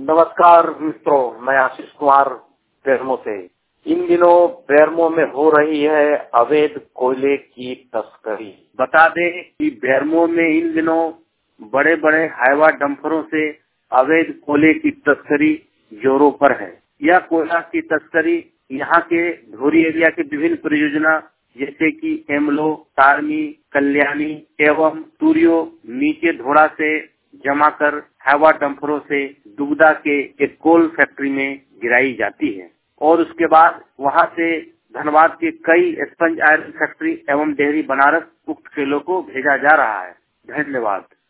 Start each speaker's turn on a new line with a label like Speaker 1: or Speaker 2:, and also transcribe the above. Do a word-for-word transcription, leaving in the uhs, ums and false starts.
Speaker 1: नमस्कार मित्रों, मैं आशीष कुमार बेरमो से। इन दिनों बेरमो में हो रही है अवैध कोयले की तस्करी। बता दें कि बेरमो में इन दिनों बड़े बड़े हाईवा डंपरों से अवैध कोयले की तस्करी जोरों पर है। यह कोयला की तस्करी यहाँ के धोरी एरिया के विभिन्न परियोजना जैसे कि एमलो, तारमी, कल्याणी एवं सूर्यो नीचे धोड़ा से जमा कर हाईवा डंपरों से दुगदा के एक कोल फैक्ट्री में गिराई जाती है और उसके बाद वहां से धनबाद के कई स्पंज आयरन फैक्ट्री एवं डेयरी बनारस उक्त कोयलों को भेजा जा रहा है। धन्यवाद।